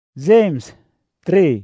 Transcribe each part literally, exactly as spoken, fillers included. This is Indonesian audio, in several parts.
James three.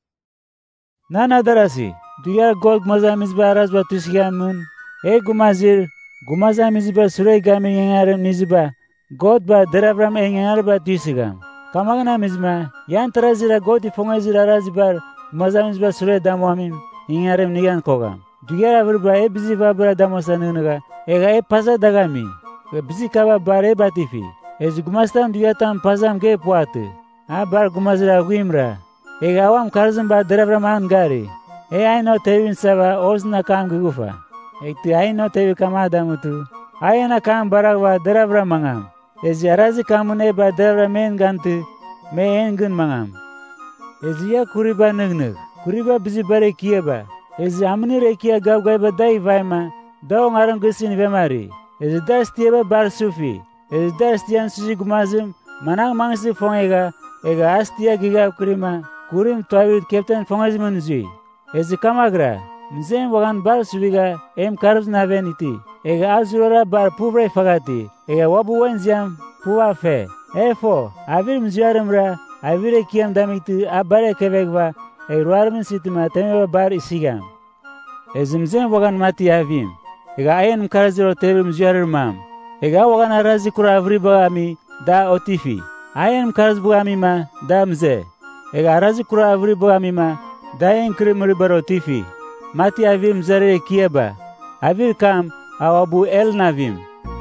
Nana darasi, duyar gog mazamizba arazba tusigamun, e gumazir, gumazamizba sureigami yengarem nizba, godba deravram engarba tusigam. Kamagna mizma, yan tarazira godi fongazir arazbar, gumazamizba sure damoamin, yengarem nigan kogam. Duyar avrba e bizi vabra damosanunaga, ega e pasa dagami, e bizi kaba bare batifi, e gumastam duyatam pasam ge puate. A bar gumazira guimra, e gawam karzum ba deravraman gari, e ai no tevin sava ozna kam gufa, e ti ai no tevi kamada mutu, ai na kam baragwa deravramangam, e zarazi kamune ba deravramen gantu, me engun mangam, e zia kuriba nugnug, kuriba bizi bare kieba, e zamni rekia gav gaiba dai vaima, dao ngarang gusin vemari, e das tieba bar sufi, e das tian suji gumazim, manang mangsi fongega, ega astia giga kurima kurim toavit captain fongazimun zui ezi kamagra nzem wagan bar subiga em karbs naveniti ega azurora bar puvre fagati ega wabu wenziam puwa fe efo avir mziarumra avire kiam damiti abare kevegva e ruarmin sitima temeva bar isigam ezimzem wagan mati avim ega ayen mkaraziro tevir mziarumam ega wagan arazi kura avri bagami da otifi ayen karz buamima damze ega arazi kura avri buamima dayen krimri barotifi mati avim zare kieba avir kam awabu el navim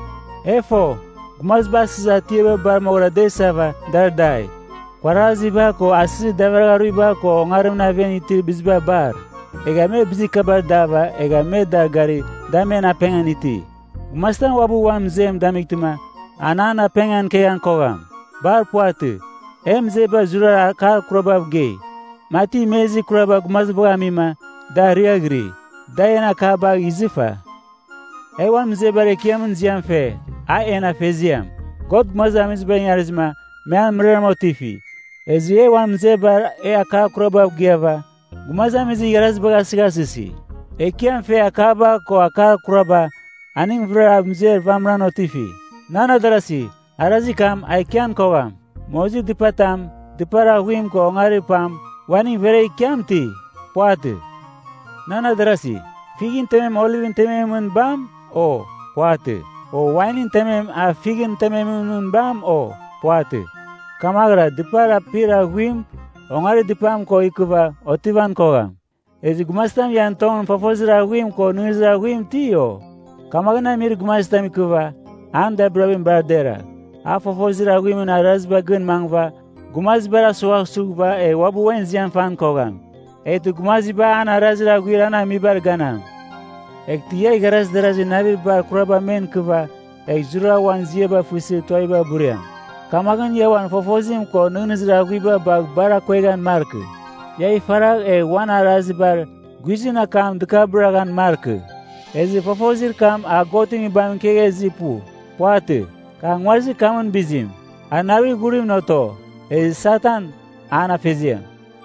efo gumaz basiza tieba bar mora desava dardai kwarazi ba ko asi davargaru ba ko ngarum naven itir bizba bar ega me bizi kabar dava ega me dargari dame na penganiti gumastan wabu wamzem damiktima anana pengan keyan kogam bar puate emze ba zura kar kurabab ge mati mezi kurabag mazbuga mima da riagri dayana kaba izifa ewan mze bare kiamun ziam fe a ena feziam god mazamiz ben yarizma mean mrer motifi ezi ewan mze bar e aka kurabab geva gumazamizi yaraz baga sigasisi e kiam fe akaba ko aka kuraba aning vra mze vamra notifi nana darasi arazi kam aikian kogam mozi dipatam dipara huim ko ngari pam wani vere kiamti poate nana darasi figin temem olivin temem bam o poate o winin temem a figin temem bam o poate kamagra dipara pira huim ngari dipam ko ikuva otivan kogam ezi gumastam yanton fafozra huim ko nuzra huim tio kamagna mir gumastam ikuva anda brabim bardera afo fozira guimun arazba gun mangva gumaz bara suwa sugba e wabu wenzian fan kogam e tu gumazi ba ana razra guirana mibar ganam ek tiye garas darazi nabir bar kuraba men kuva ek zura wanzie ba fusi toiba buriam kamagan yawan fofozim ko nunizra guiba ba bara kwegan mark yai farag e wana razbar guizina kam dukabragan mark ezi fofozir kam a gotimi bam kege zipu poate ka ngwazi kamun bizim anawi gurim noto e satan ana fezia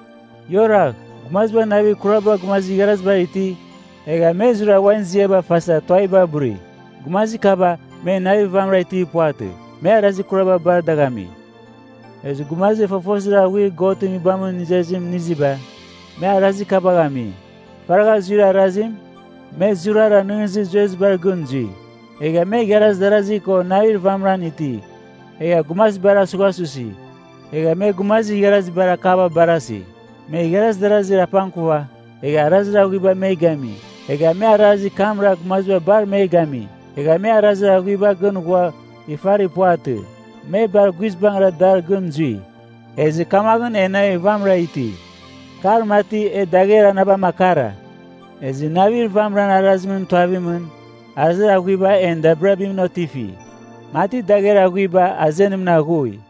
yora gumazba nawi kuraba gumazi garazba iti ega mezura wanzieba fasa toiba buri gumazi kaba me nawi vamra iti poate me arazi kuraba bar dagami ez gumazi fafosira wi gotimi bamun nizazim niziba me arazi kaba gami faraga zura razim me zurara nunzi zezbar gunzi ega me garas darazi ko nair vamran iti ega gumas bara sugasusi ega me gumazi garas bara kaba barasi me garas darazi rapankuwa ega arazra guiba me gami ega me arazi kamra gumazwa bar me gami ega me arazra guiba gunwa ifari puate me bar guizbangra dar gunzui ezi kamagun enai vamra iti karmati e dagera naba makara ezi navir vamran arazmun tuavimun azra guiba en dabrabim notifi mati dagera guiba azenim na gui